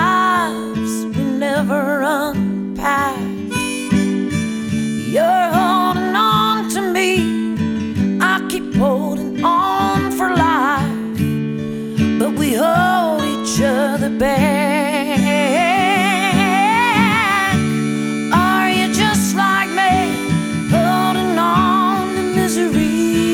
lives we never unpacked. You're holding on to me, I keep holding on for life, but we hold each other back. Are you just like me, holding on to misery?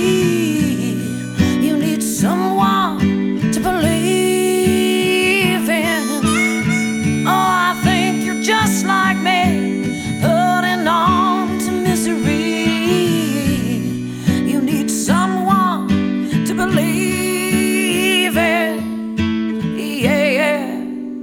You need someone to believe in. Oh, I think you're just like me, holding on to misery. You need someone to believe in. Yeah.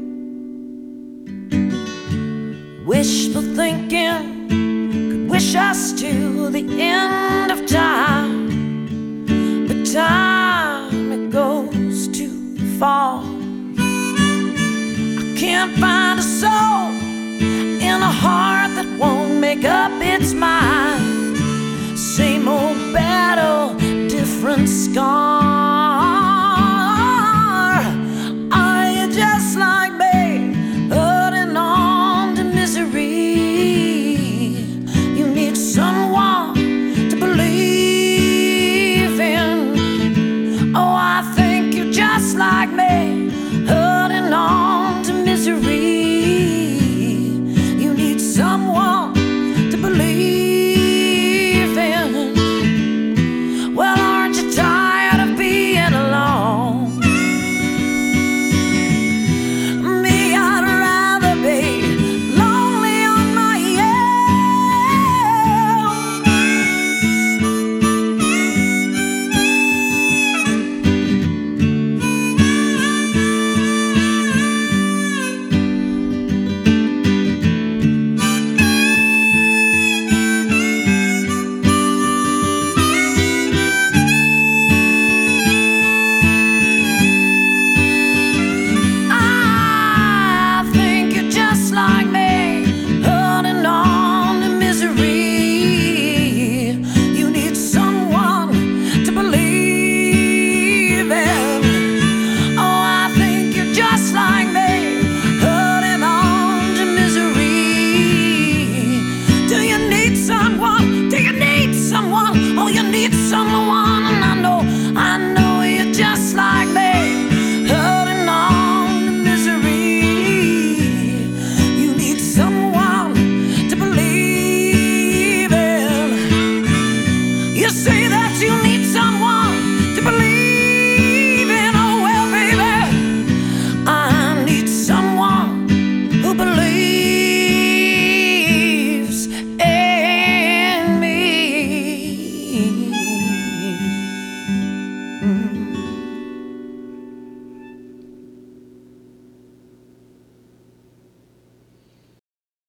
Wishful thinking could wish us to the end of time, but time, it goes too far. I can't find a soul in a heart that won't make up its mind. Same old battle, different scar.